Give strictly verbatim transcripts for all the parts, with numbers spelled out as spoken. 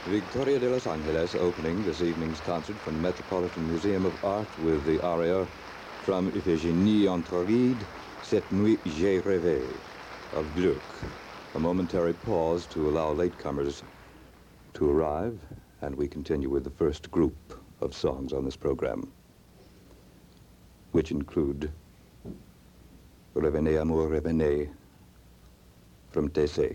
Victoria de Los Angeles opening this evening's concert from the Metropolitan Museum of Art with the aria from Eugénie Ontoride, Cette nuit j'ai rêvé, of Gluck. A momentary pause to allow latecomers to arrive, and we continue with the first group of songs on this program, which include Revenez, amour, revenez, from Tessé.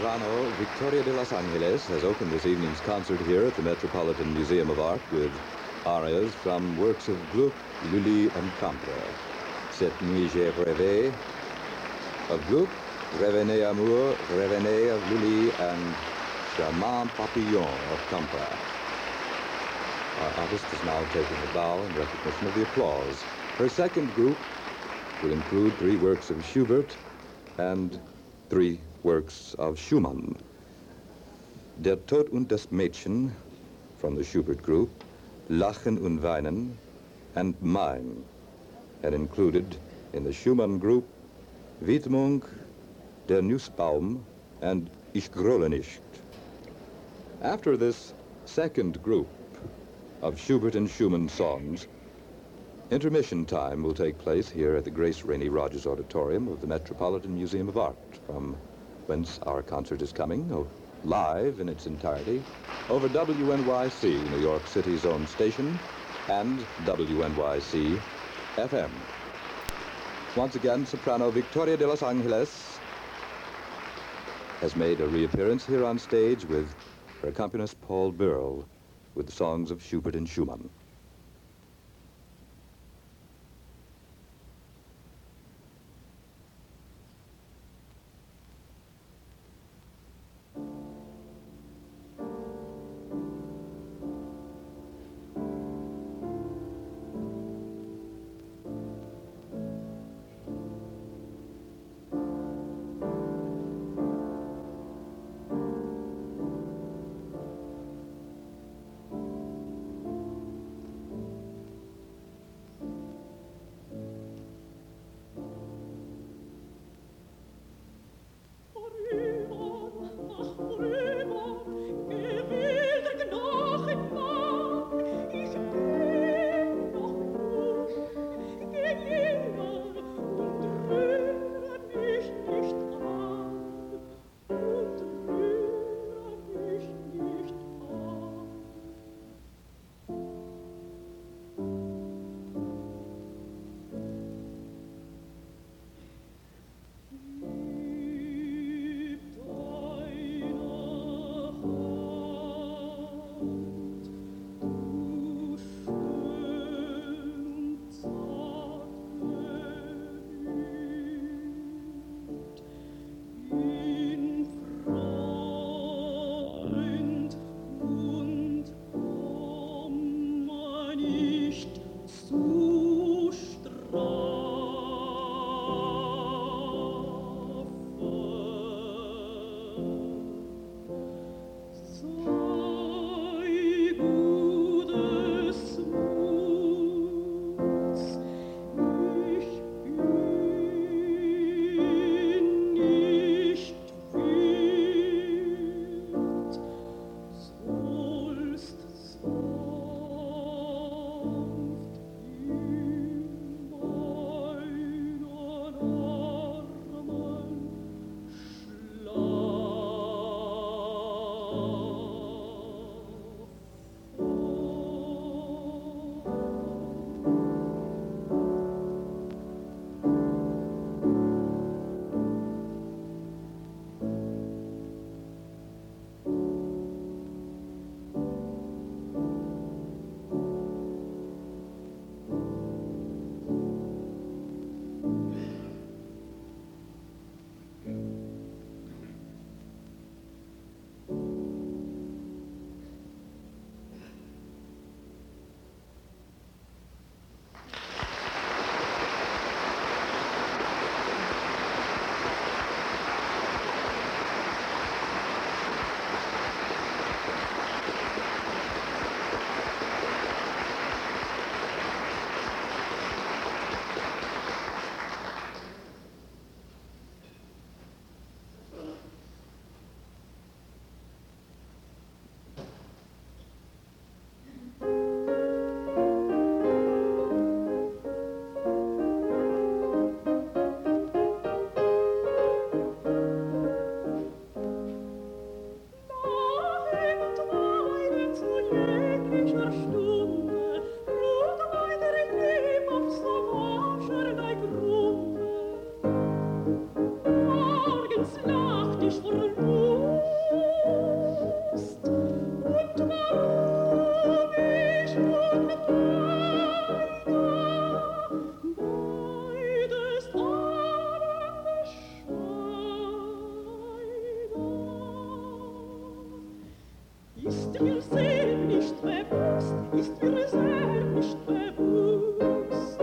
soprano Victoria de Los Angeles has opened this evening's concert here at the Metropolitan Museum of Art with arias from works of Gluck, Lully, and Campra. Cette nuit j'ai rêvé of Gluck, Revenez Amour, Revenez of Lully, and Charmant Papillon of Campra. Our artist is now taking a bow in recognition of the applause. Her second group will include three works of Schubert and three works of Schumann. Der Tod und das Mädchen from the Schubert group, Lachen und Weinen, and Mine, and included in the Schumann group, Widmung, Der Nussbaum, and Ich grolle nicht. After this second group of Schubert and Schumann songs, intermission time will take place here at the Grace Rainey Rogers Auditorium of the Metropolitan Museum of Art, from whence our concert is coming, oh, live in its entirety, over W N Y C, New York City's own station, and W N Y C F M. Once again, soprano Victoria de Los Angeles has made a reappearance here on stage with her accompanist Paul Burrell with the songs of Schubert and Schumann. Ist mir sehr nicht bewusst, ist mir sehr nicht bewusst.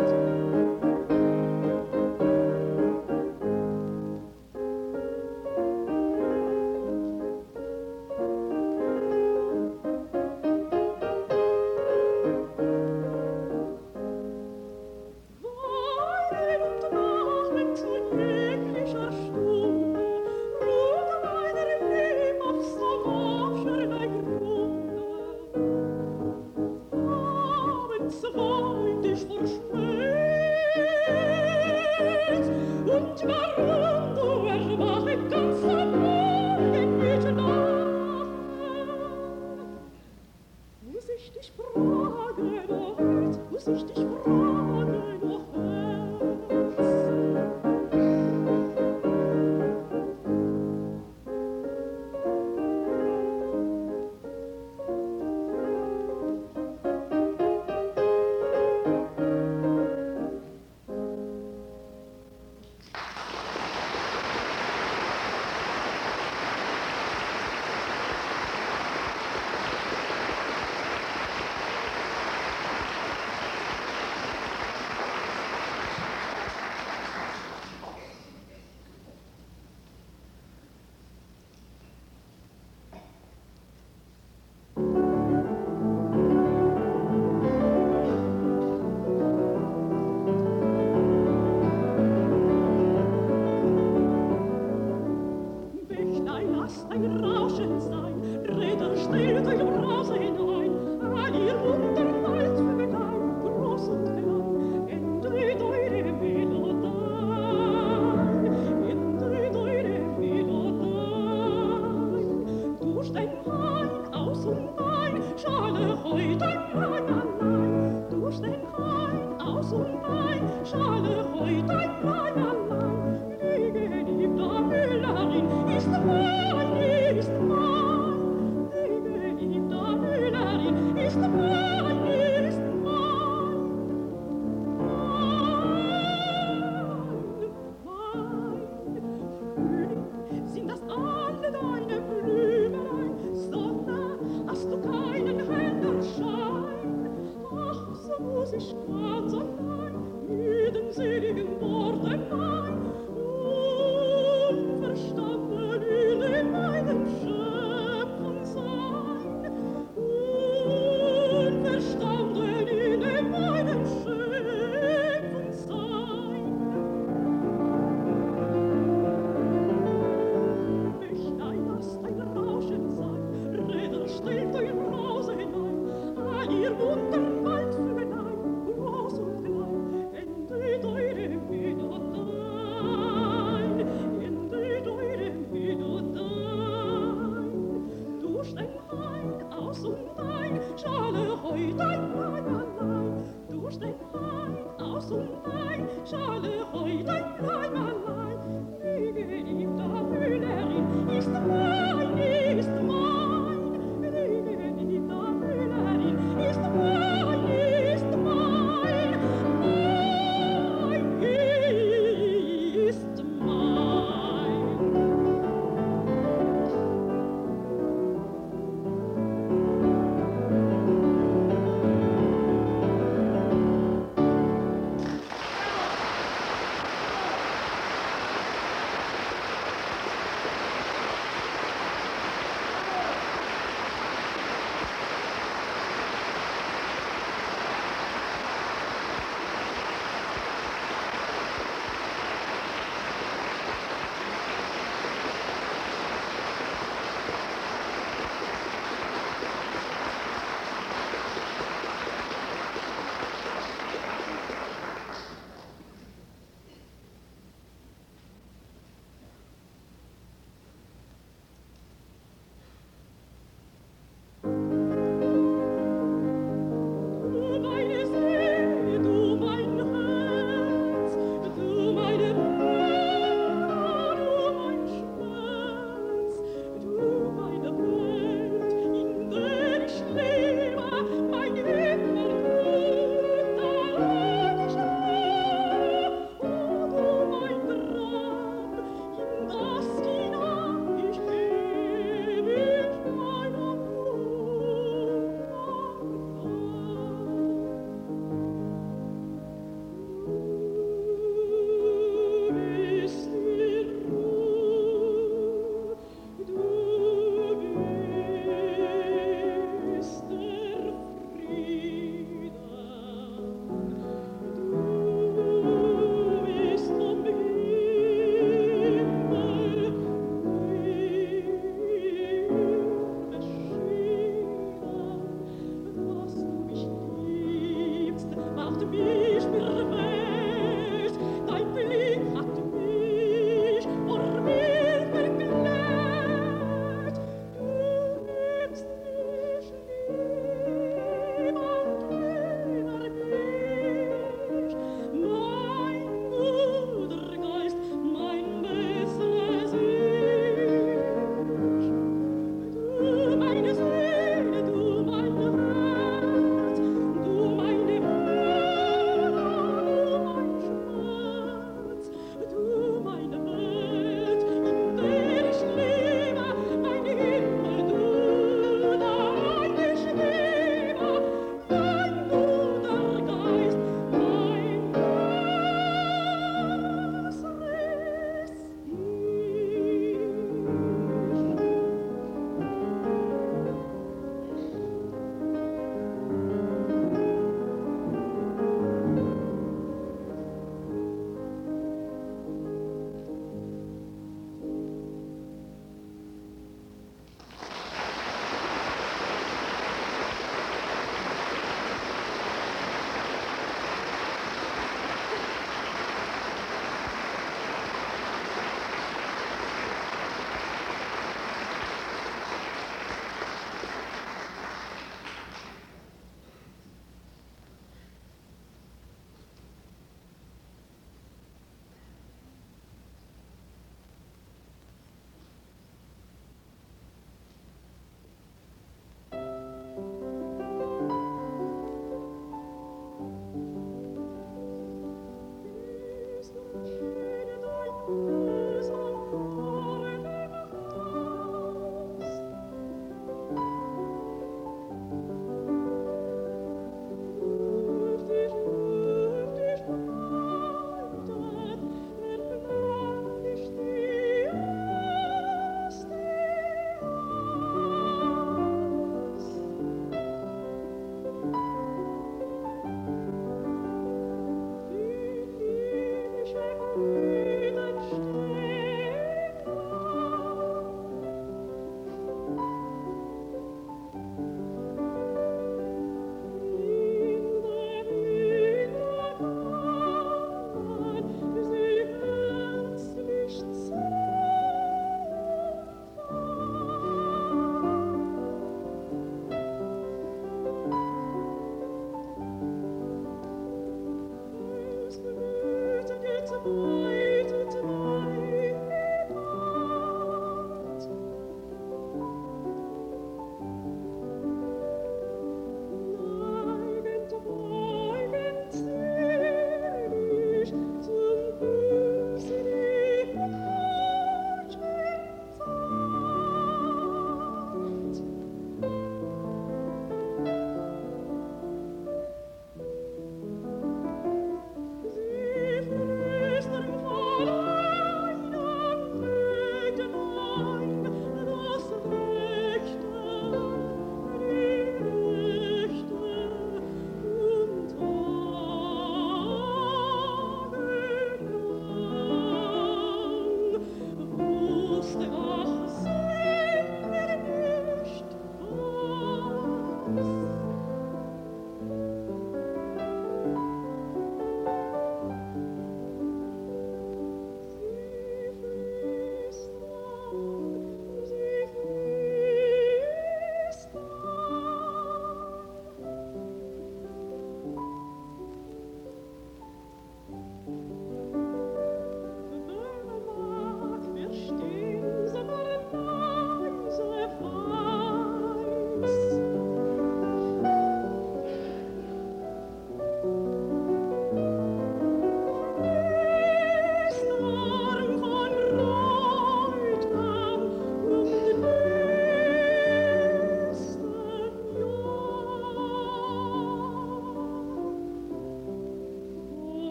Weinen und wachen zu jeglicher Stunde, ruht meiner Lieb auf so wascherlei Grunde. Abends weint ich vor Schmerz, und warum du erwachet ganz am Morgen mit Nacht? Muss ich dich fragen, oh Herz, muss ich dich fragen, oh Herz? Bächlein, lass ein Rauschen sein, Räder stellt euch im Brause hinein, an ihr Wunderwald Vögelein, groß und klein, entdreht eure Melodei, entdreht eure Melodei. Durch den Hain, aus und ein, schale heut ein Rein allein, durch den Hain, aus und ein, schale heut ein Rein allein. Liebe, liebe Müllerin, ist mein, ist mein. Liebe, liebe Müllerin, ist mein, ist mein. Mein, mein. Frühling, sind das alle deine Blümelein? Sonne, hast du keinen hellen Schein? Ach, so muss ich ganz allein mit den seligen Worten mein, unverstanden in meinem Schöpfen sein, unverstanden in meinem Schöpfen sein. Bächlein, lasst ein Rauschen sein, Räder stellt euer Brause hinein, an ihr Wunderwald Vögelein, groß und klein, entdreht eure Melodei, entdreht eure Melodei. Durch den Hain, aus und ein, schale heut ein Rein allein, durch den Hain, aus und ein, schale heut ein Rein allein. Liebe, liebe Müllerin, ist mein, ist mein. Liebe, liebe Müllerin, ist mein, ist mein. Mein ist mein.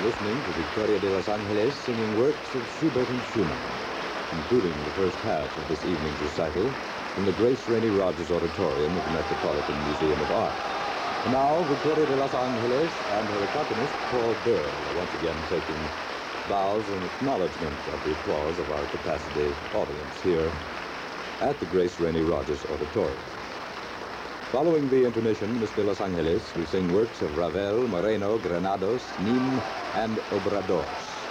listening to Victoria de Los Angeles singing works of Schubert and Schumann, including the first half of this evening's recital from the Grace Rainey Rogers Auditorium of the Metropolitan Museum of Art. And now, Victoria de Los Angeles and her accompanist, Paul Burl, are once again taking bows in acknowledgement of the applause of our capacity audience here at the Grace Rainey Rogers Auditorium. Following the intermission, Miss de Los Angeles will sing works of Ravel, Moreno, Granados, Nin, and Obrados.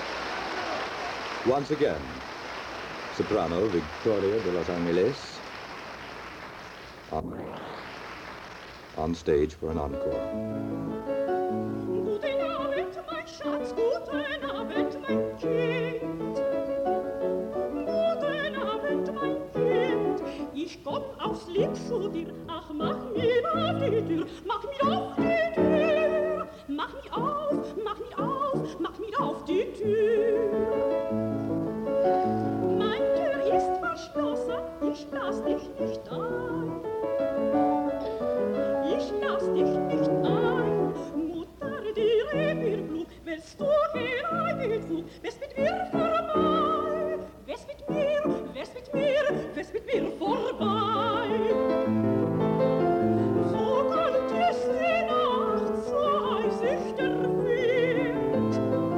Once again, soprano Victoria de Los Angeles on, on stage for an encore. Guten Abend, mein Schatz, guten Abend, mein Kind. Guten Abend, mein Kind. Ich komm aufs Lieb zu dir, ach, mach mir auf die Tür, mach mir auf die Tür. Mach mir auf, mach mir auf, mach mir auf die Tür. Mein Tür ist verschlossen, ich lass dich nicht ein. Ich lass dich nicht ein, Mutter, die Revierblut, willst du hereingezogen, wärst mit mir vorbei, wärst mit mir, wärst mit mir, wärst mit mir vorbei. So kalt ist die Nacht, so eisig der Wind,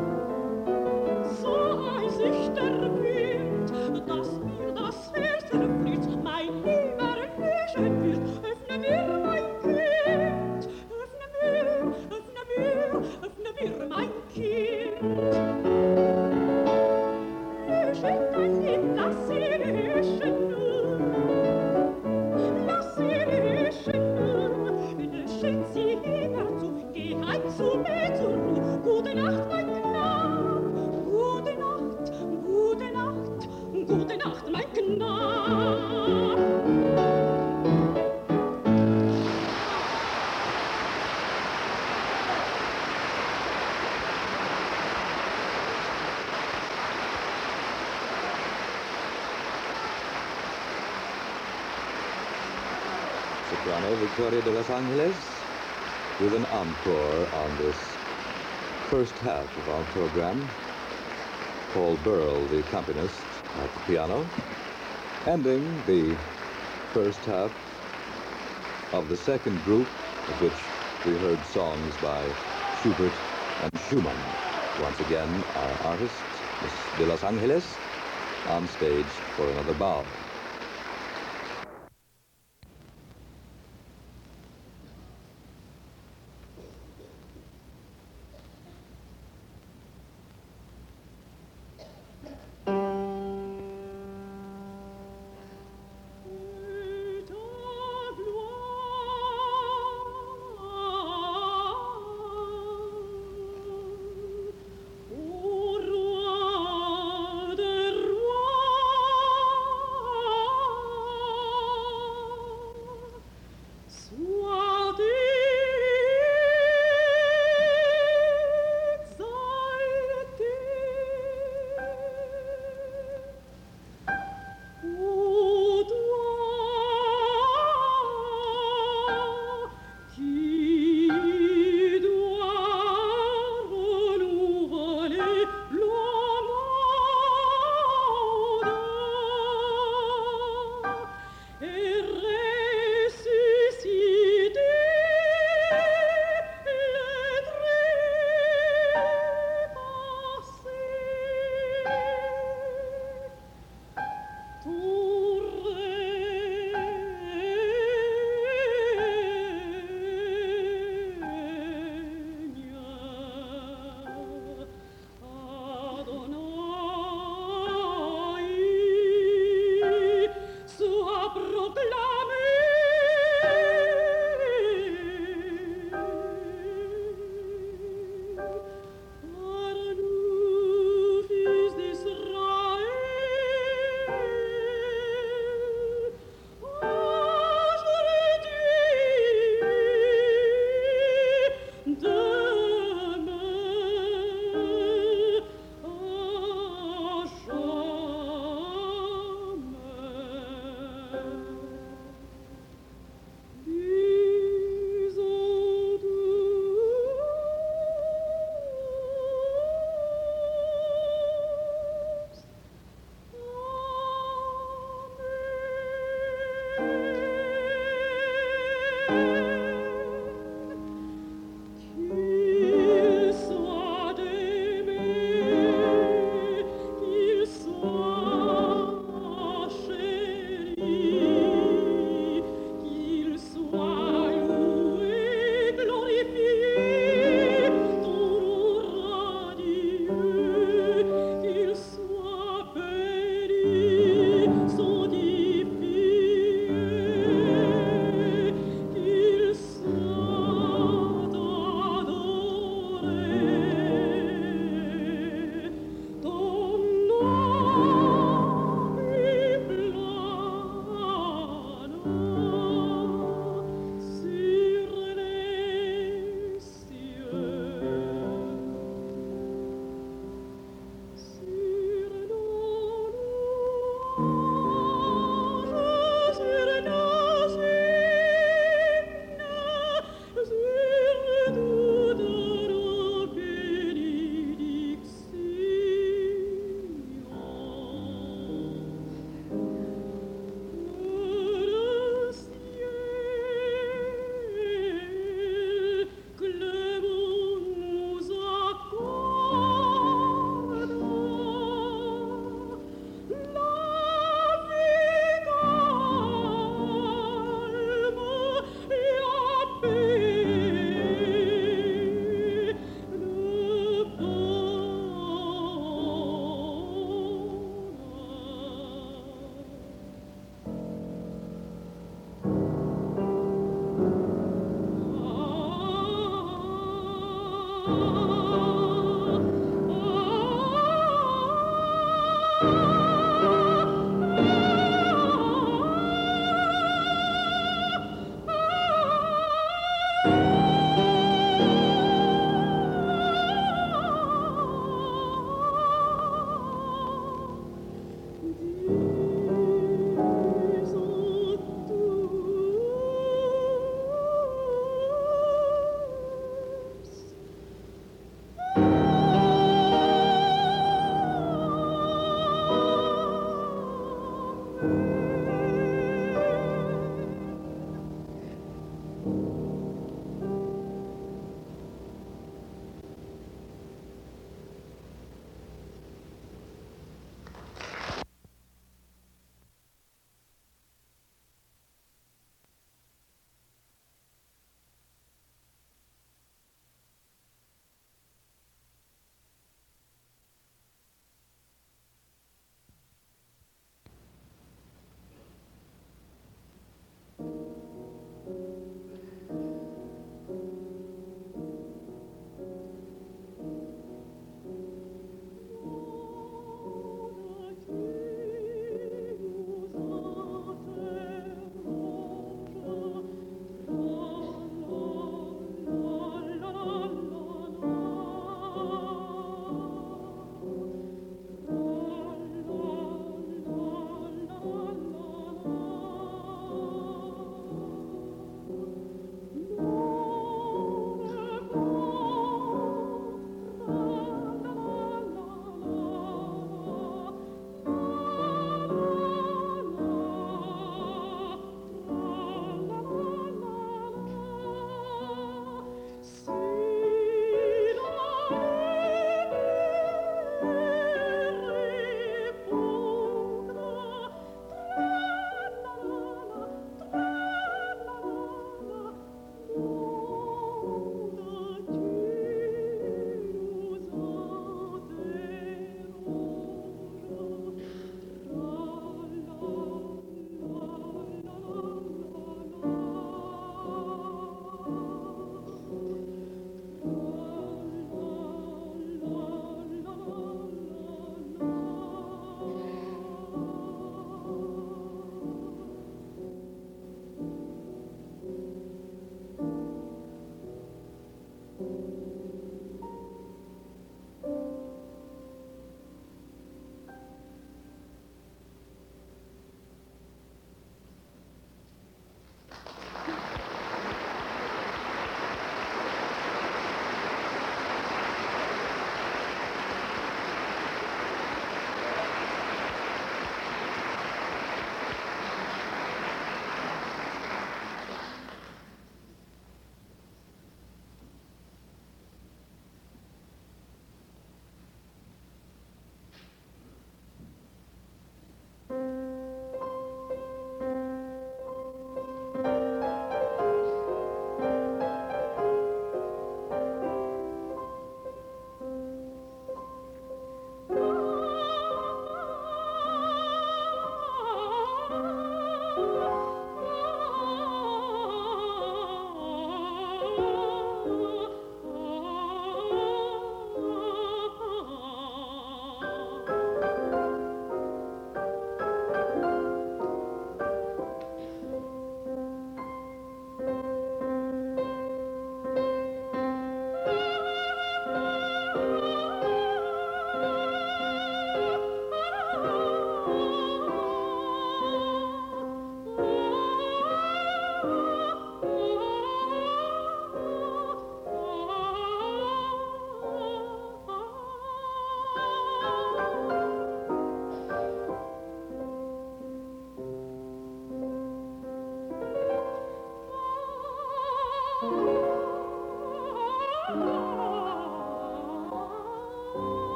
so eisig der Wind, dass mir das Herz erfriert, mein lieber Hüschen wird, öffne mir mein Kind, öffne mir, öffne mir, öffne mir mein Kind. Lösche dein Lieb, lass sie löschen nur, lass sie löschen nur, löschen sie herzu, geh heim zu mir zur Ruhe. Gute Nacht, mein Knab, gute Nacht, gute Nacht, gute Nacht, mein Knab. Soprano Victoria de Los Angeles with an encore on this first half of our program. Paul Burl, the accompanist, at the piano, ending the first half of the second group, of which we heard songs by Schubert and Schumann. Once again, our artist, Miss de Los Angeles, on stage for another bow. Au roi des rois,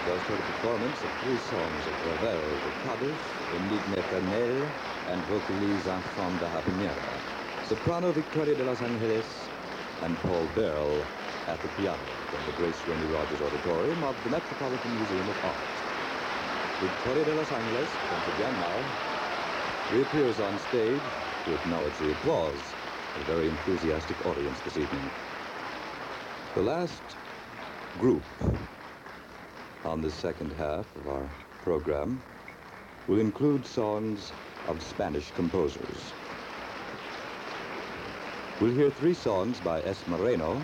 just heard a performance of three songs of Ravel, the Cadus, Enigme Eternel, and Vocalise Enfant de Habanera. Soprano Victoria de Los Angeles and Paul Beryl at the piano from the Grace Randy Rogers Auditorium of the Metropolitan Museum of Art. Victoria de Los Angeles, once again now, reappears on stage to acknowledge the applause of a very enthusiastic audience this evening. The last group on the second half of our program will include songs of Spanish composers. We'll hear three songs by S. Moreno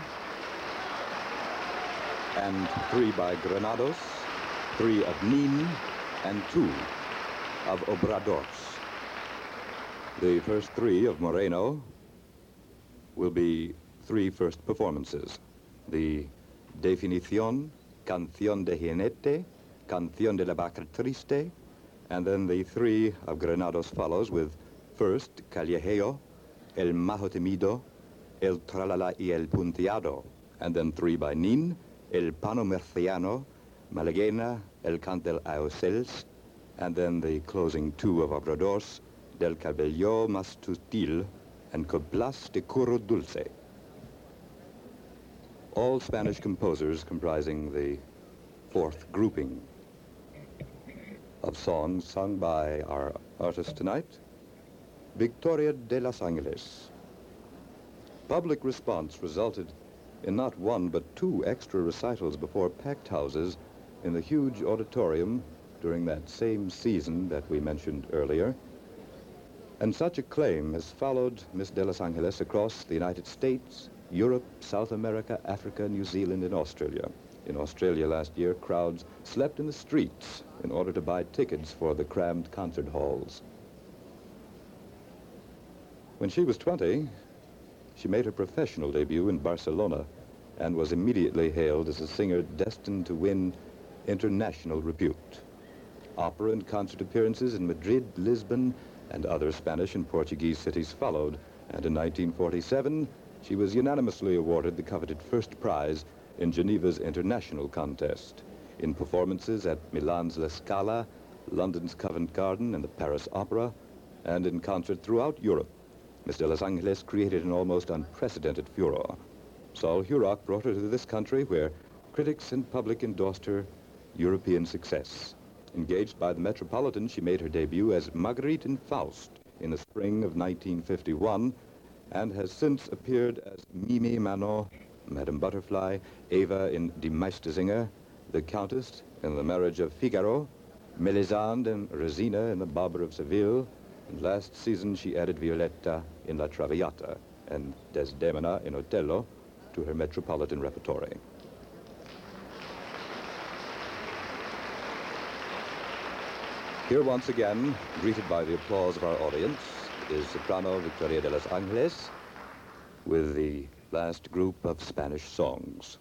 and three by Granados, three of Nin, and two of Obradors. The first three of Moreno will be three first performances. The Definición, Canción de Jinete, Canción de la Vaca Triste, and then the three of Granados follows with first Callejeo, El Majo Temido, El Tralala y El Punteado, and then three by Nin, El Pano Murciano, Malaguena, El Cantel Aocels, and then the closing two of Obradors, Del Cabello Mastutil, and Coplas de Curro Dulce. All Spanish composers comprising the fourth grouping of songs sung by our artist tonight, Victoria de Los Angeles. Public response resulted in not one but two extra recitals before packed houses in the huge auditorium during that same season that we mentioned earlier. And such acclaim has followed Miss de Los Angeles across the United States, Europe, South America, Africa, New Zealand, and Australia. In Australia last year, crowds slept in the streets in order to buy tickets for the crammed concert halls. When she was twenty, she made her professional debut in Barcelona and was immediately hailed as a singer destined to win international repute. Opera and concert appearances in Madrid, Lisbon, and other Spanish and Portuguese cities followed, and in nineteen forty-seven, she was unanimously awarded the coveted first prize in Geneva's international contest, in performances at Milan's La Scala, London's Covent Garden, and the Paris Opera, and in concert throughout Europe. Miss de Los Angeles created an almost unprecedented furor. Saul Hurok brought her to this country where critics and public endorsed her European success. Engaged by the Metropolitan, she made her debut as Marguerite in Faust in the spring of nineteen fifty-one and has since appeared as Mimi Manon, Madame Butterfly, Eva in Die Meistersinger, the Countess in The Marriage of Figaro, Melisande and Rosina in The Barber of Seville, and last season she added Violetta in La Traviata and Desdemona in Otello to her Metropolitan repertory. Here once again, greeted by the applause of our audience, is soprano Victoria de Los Angeles with the last group of Spanish songs.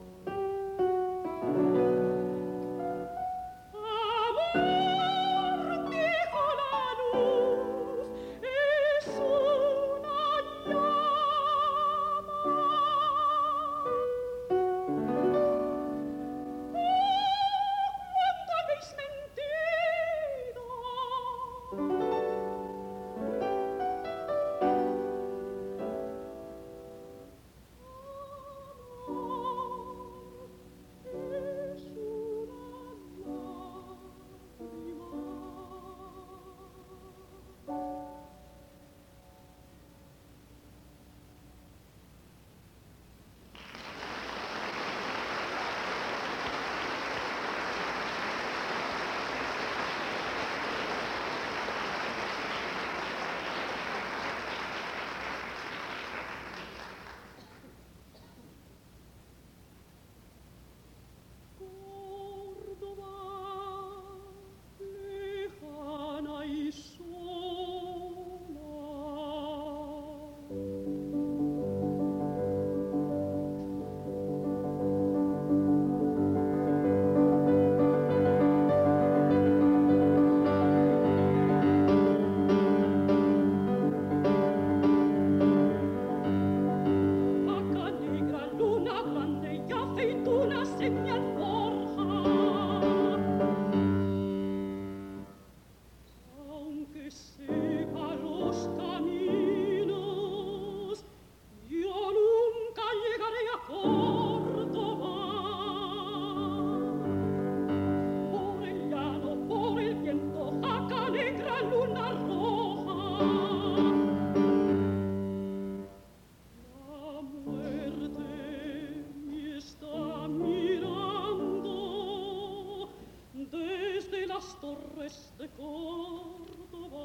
Amor este Córdoba.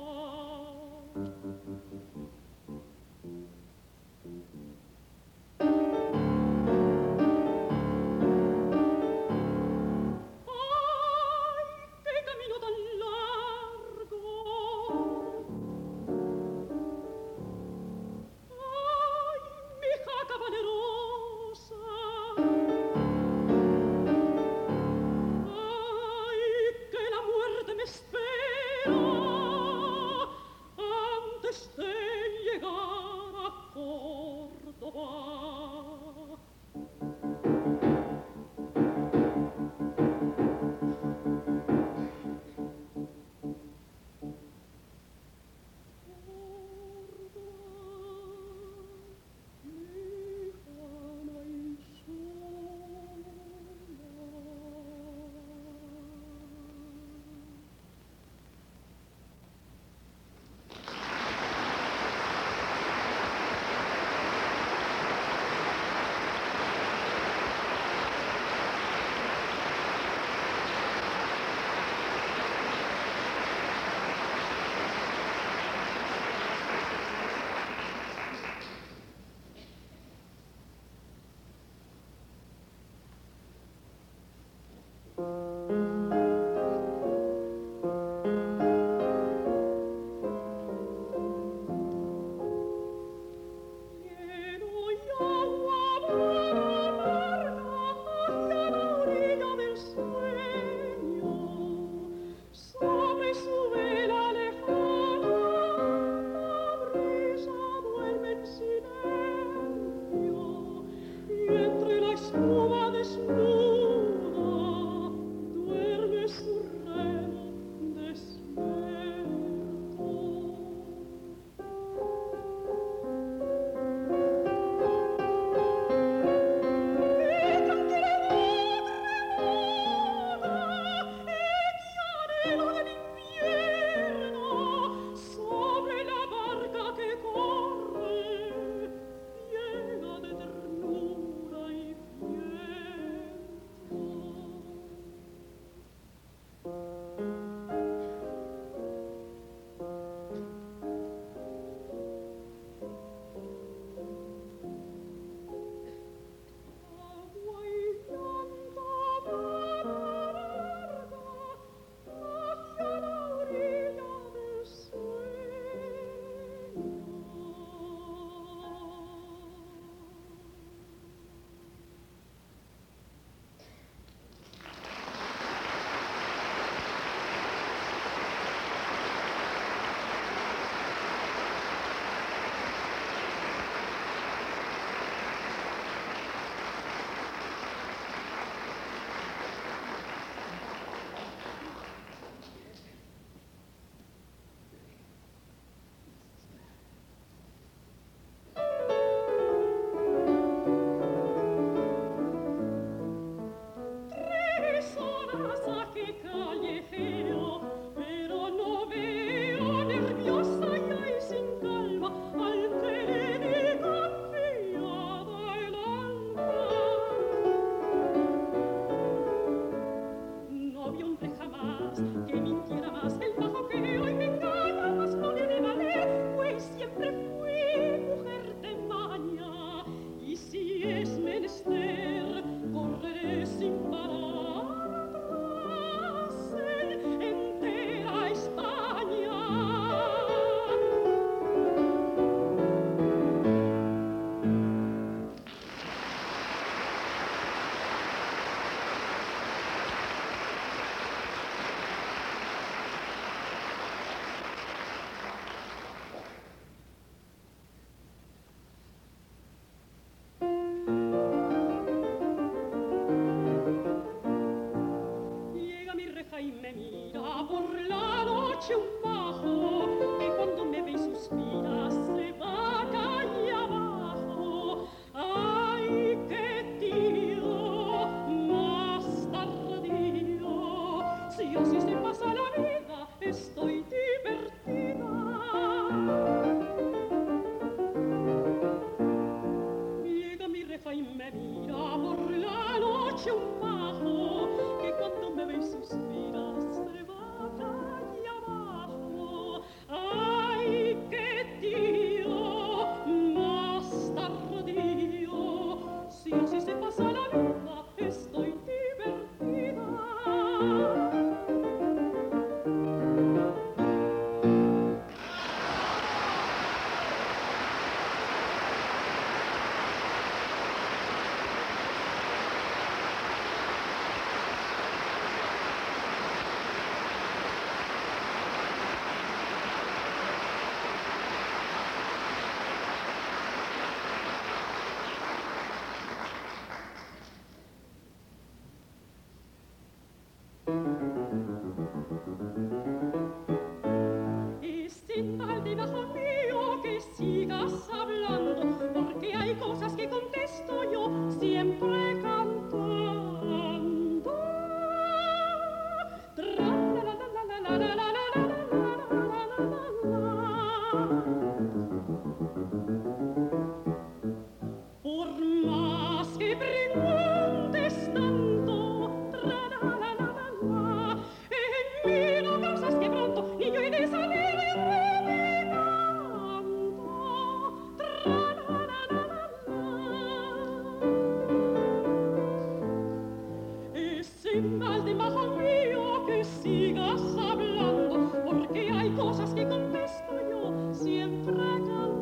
noche un pajo que cuando me ve y suspira se va a caer. Y sin mal debajo mío que sigas hablando, porque hay cosas que contesto yo siempre cantando. Por más que preguntes tanto, tra la la la la la, en mí no causas que pronto ni yo he de salir renegando, tra la la la la la. Y sin mal debajo mío que sigas hablando, porque hay cosas que contesto yo siempre cantando.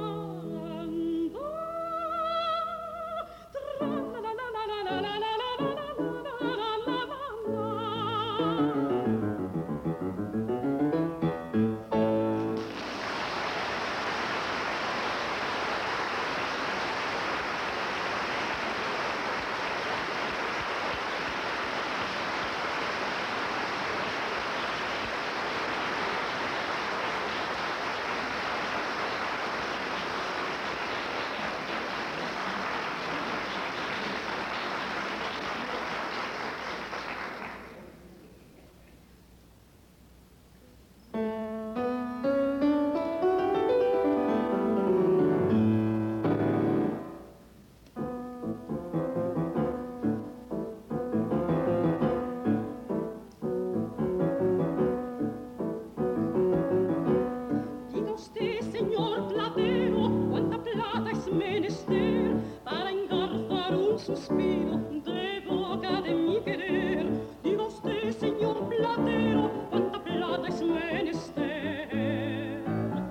Suspiro de boca de mi querer. Diga usted, señor platero, cuánta plata es menester.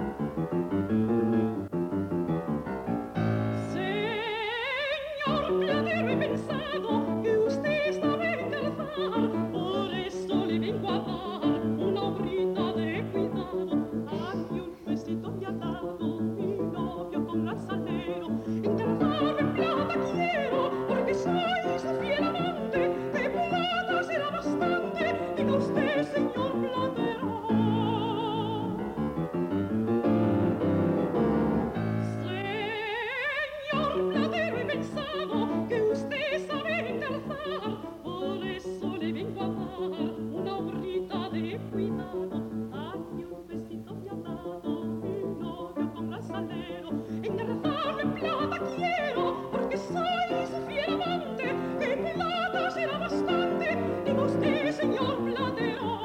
Señor platero, he pensado que usted sabe engarzar, por eso le vengo a dar una obrita de cuidado. Aquí un besito me ha dado mi novio con gran salero. Engarzarme en plata quiero, porque soy su fiel amante, que plata será bastante, diga usted, señor platero. Señor platero, he pensado que usted sabe engarzar, por eso le vengo a dar una obrita de cuidado. Ay, un besito me ha dado mi novio con gran salero. Engarzarme en plata quiero, porque soy su fiel amante, que plata será bastante, diga usted, señor platero.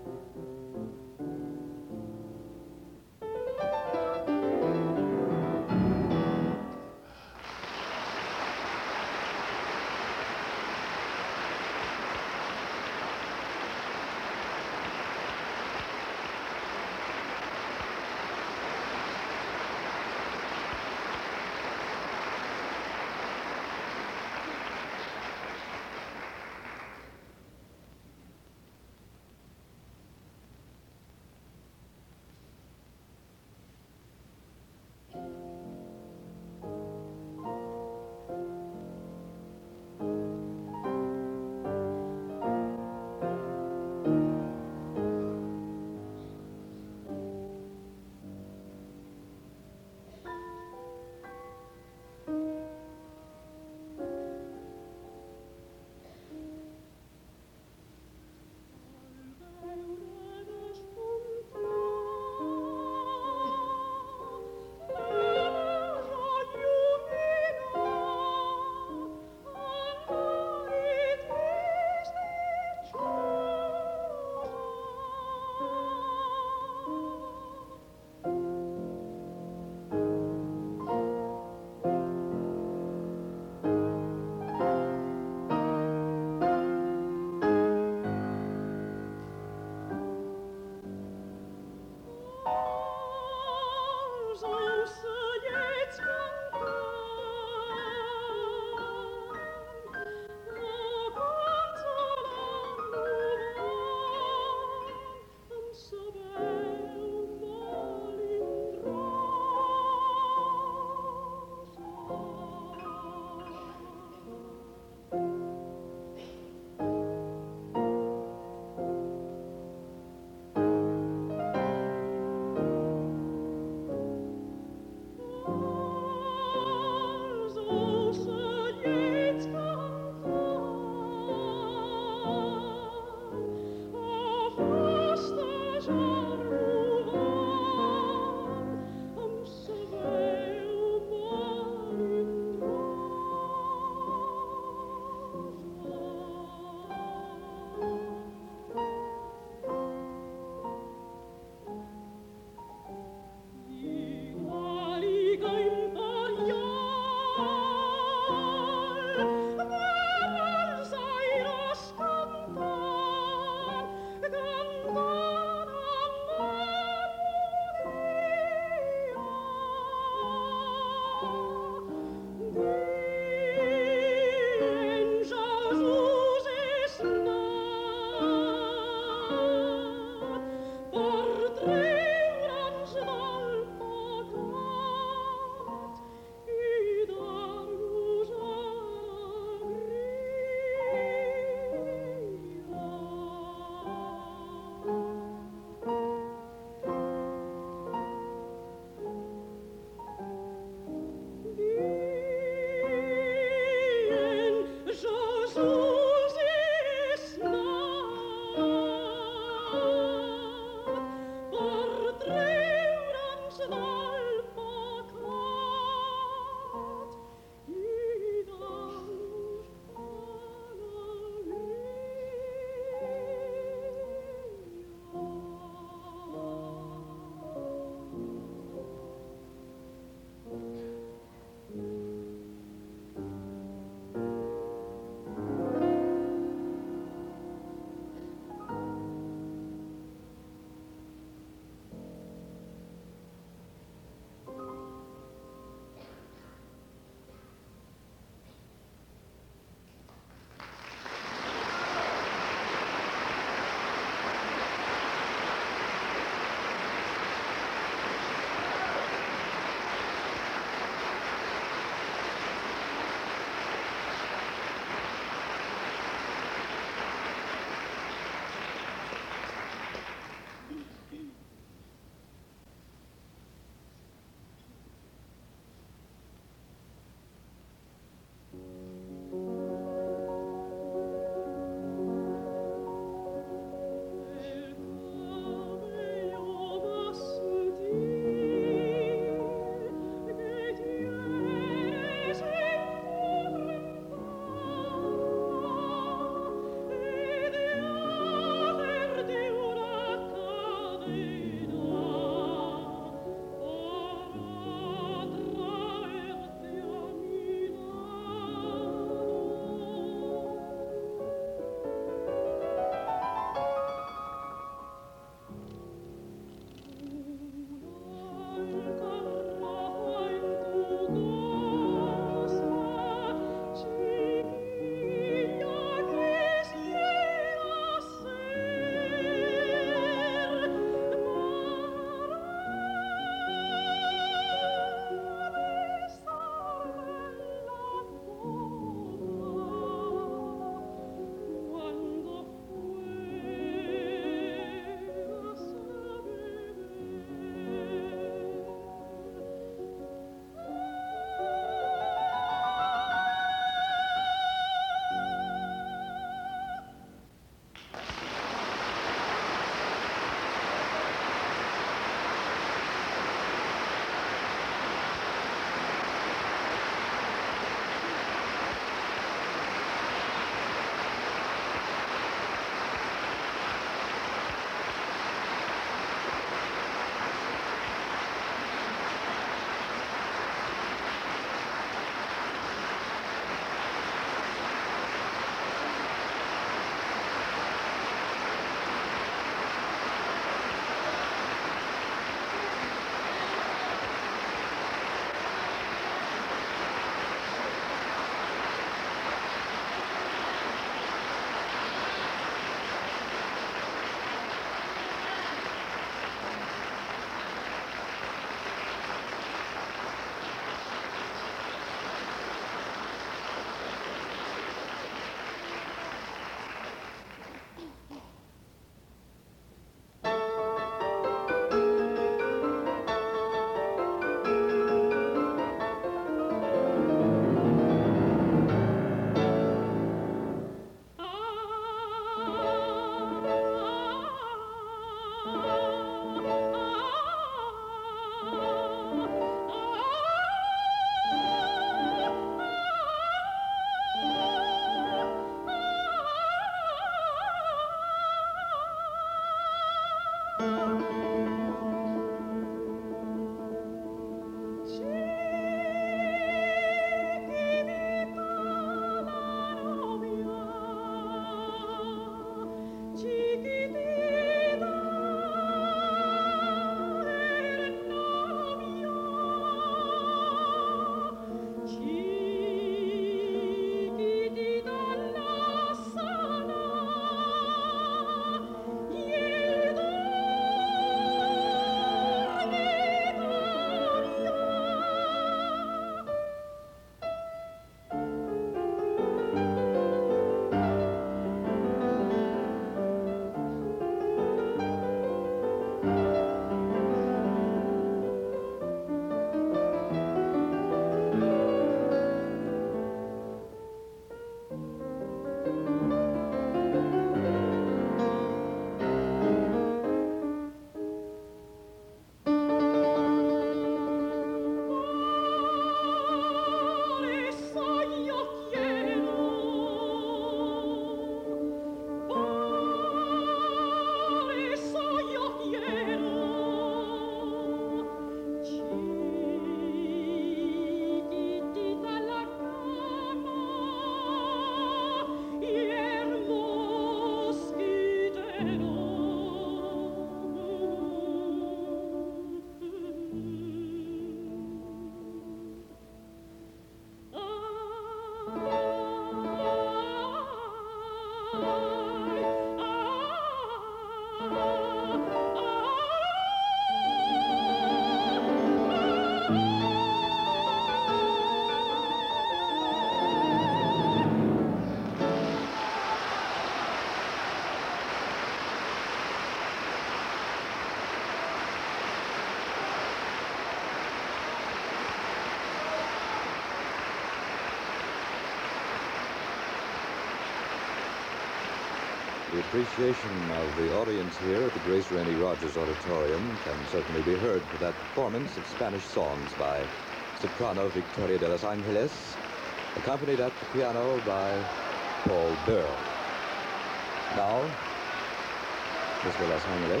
The appreciation of the audience here at the Grace Rennie Rogers Auditorium can certainly be heard for that performance of Spanish songs by soprano Victoria de los Angeles, accompanied at the piano by Paul Burl. Now, Miss de los Angeles,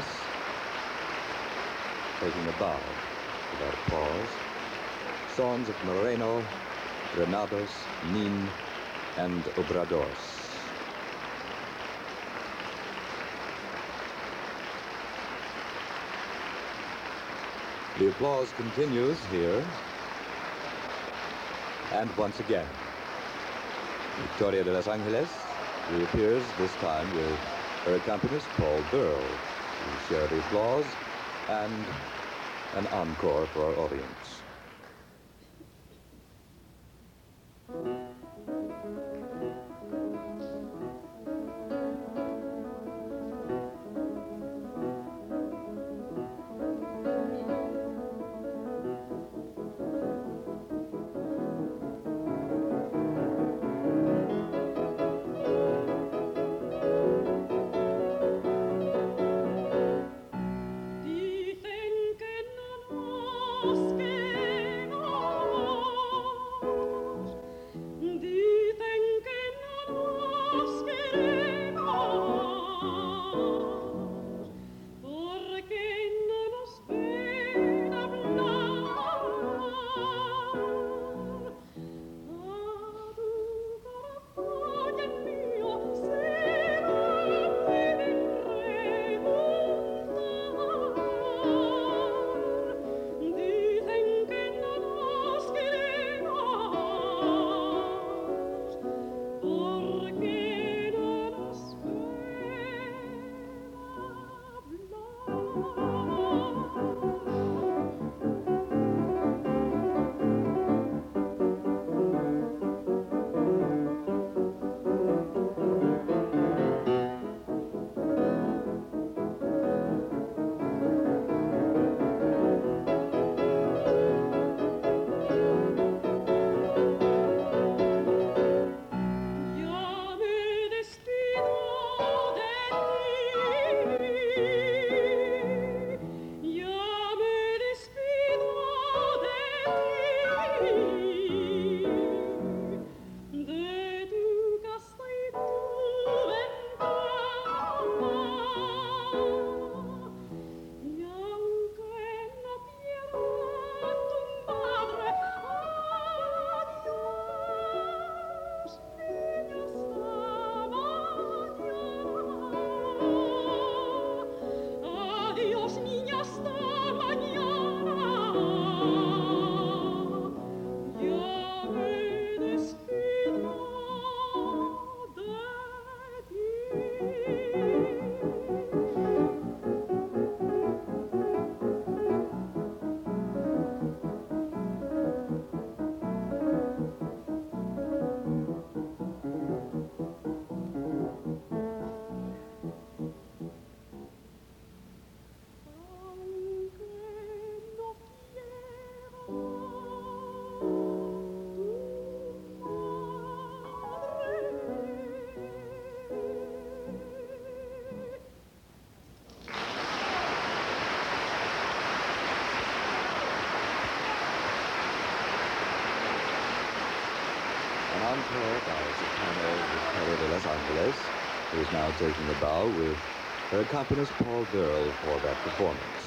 taking a bow without a pause, songs of Moreno, Granados, Nin, and Obradors. The applause continues here. And once again, Victoria de los Angeles reappears, this time with her accompanist, Paul Burl, to share the applause and an encore for our audience. Encore by soprano Victoria de los Angeles, who is now taking a bow with her accompanist Paul Burl for that performance.